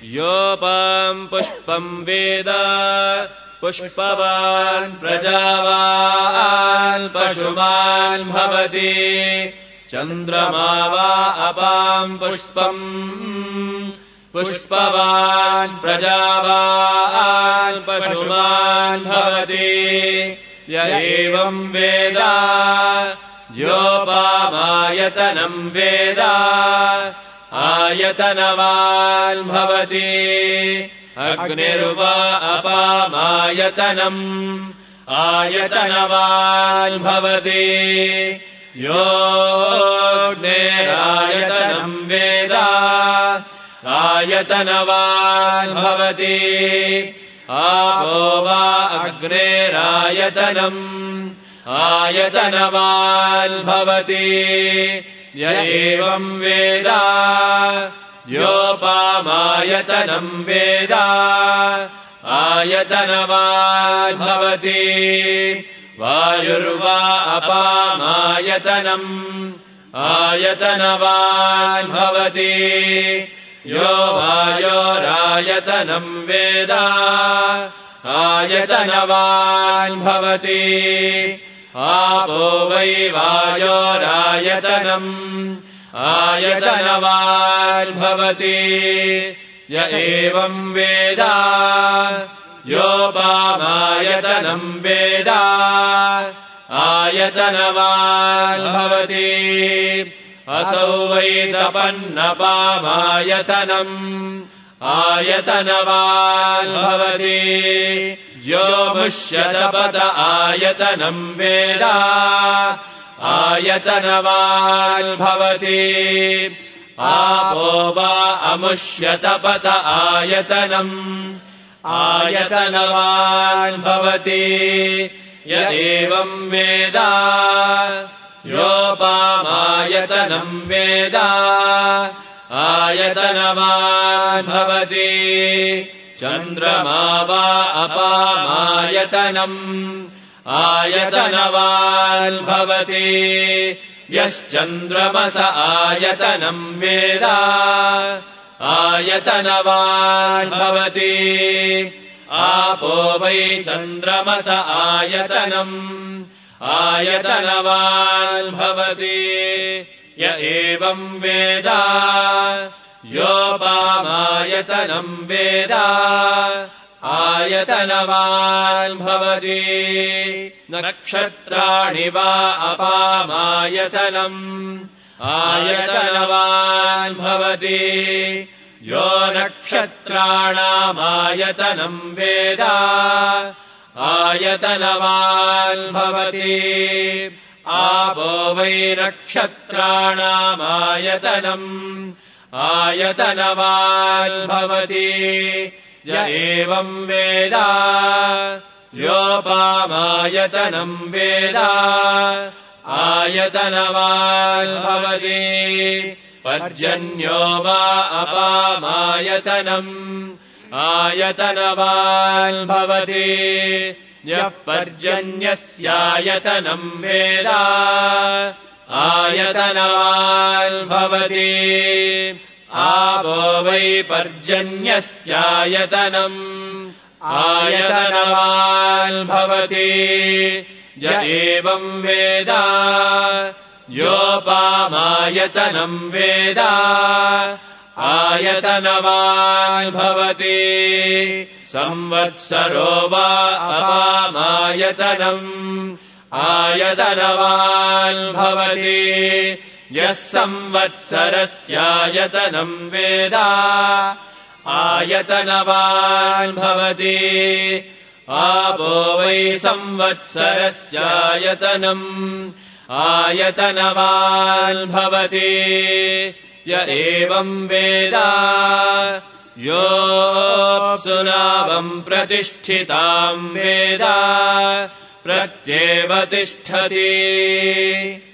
योपाम् पुष्पम् वेद पुष्पवान् प्रजावान् पशुमान् भवति चन्द्रमा वा अपाम् पुष्पम् पुष्पवान् प्रजावान् पशुमान् भवति य एवम् वेद योपामायतनम् वेद आयतनवान् भवति अग्निर्वा अपामायतनम् आयतनवान् भवति योऽग्नेरायतनम् वेद आयतनवान् भवति आपो वा अग्नेरायतनम् आयतनवान् भवति य एवम् वेद योपामायतनम् वेद आयतनवान् भवति वायुर्वा अपामायतनम् आयतनवान् भवति यो वायोरायतनम् वेद आयतनवान् भवति आपो वै वायोरायतनम् आयतनवान् भवति य एवम् वेद योपामायतनम् वेद आयतनवान् भवति असौ वै तपन्नपामायतनम् आयतनवान् भवति यो मुष्यतपत आयतनम् वेद आयतनवान् भवति आपो वा अमुष्यतपत आयतनम् आयतनवान् भवति य एवम् वेद योपामायतनम् वेद आयतनवान् भवति चन्द्रमा वा अपामायतनम् आयतनवान् भवति यश्चन्द्रमस आयतनम् वेद आयतनवान् भवति आपो वै चन्द्रमस आयतनम् आयतनवान् भवति य एवम् वेद योपामायतनम् वेद आयतनवान् भवति नक्षत्राणि वा अपामायतनम् आयतनवान् भवति यो नक्षत्राणामायतनम् वेद आयतनवान् भवति आपो वै नक्षत्राणामायतनम् आयतनवान् भवति य एवम् वेद योपामायतनम् वेद आयतनवान् भवति पर्जन्यो वा अपामायतनम् आयतनवान् भवति यः पर्जन्यस्यायतनम् वेद आयतनवान् भवति आपो वै पर्जन्यस्यायतनम् आयतनवान् भवति य एवम् वेद योपामायतनम् वेद आयतनवान् भवति संवत्सरो वा अपामायतनम् आयतनवान् भवति यः संवत्सरस्यायतनम् वेद आयतनवान् भवति आपो वै संवत्सरस्यायतनम् आयतनवान् भवति य एवम् वेद योऽप्सुनावम् प्रतिष्ठिताम् वेद प्रत्येव तिष्ठति।